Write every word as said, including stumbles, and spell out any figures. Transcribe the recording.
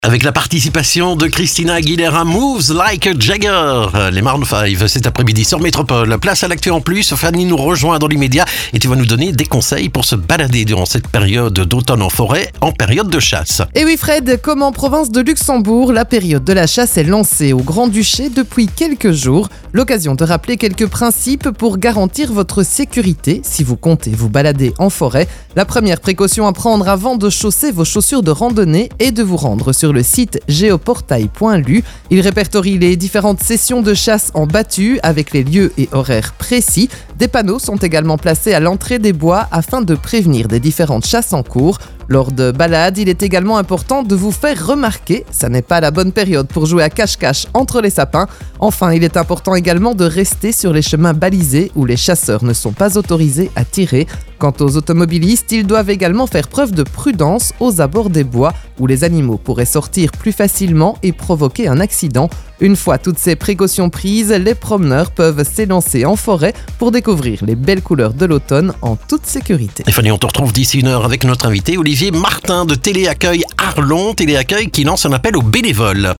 Avec la participation de Christina Aguilera, Moves Like a Jagger. Les Maroon cinq cet après-midi sur Métropole. Place à l'actu en plus. Fanny nous rejoint dans l'immédiat et tu vas nous donner des conseils pour se balader durant cette période d'automne en forêt, en période de chasse. Et oui Fred, comme en province de Luxembourg, la période de la chasse est lancée au Grand-Duché depuis quelques jours. L'occasion de rappeler quelques principes pour garantir votre sécurité si vous comptez vous balader en forêt. La première précaution à prendre avant de chausser vos chaussures de randonnée est de vous rendre sur le site géoportail point l u. Il répertorie les différentes sessions de chasse en battu avec les lieux et horaires précis. Des panneaux sont également placés à l'entrée des bois afin de prévenir des différentes chasses en cours. Lors de balades, il est également important de vous faire remarquer. Ça n'est pas la bonne période pour jouer à cache-cache entre les sapins. Enfin, il est important également de rester sur les chemins balisés où les chasseurs ne sont pas autorisés à tirer. Quant aux automobilistes, ils doivent également faire preuve de prudence aux abords des bois où les animaux pourraient sortir plus facilement et provoquer un accident. Une fois toutes ces précautions prises, les promeneurs peuvent s'élancer en forêt pour découvrir les belles couleurs de l'automne en toute sécurité. Et Fanny, on te retrouve d'ici une heure avec notre invité Olivier Martin de Téléaccueil Arlon. Téléaccueil qui lance un appel aux bénévoles.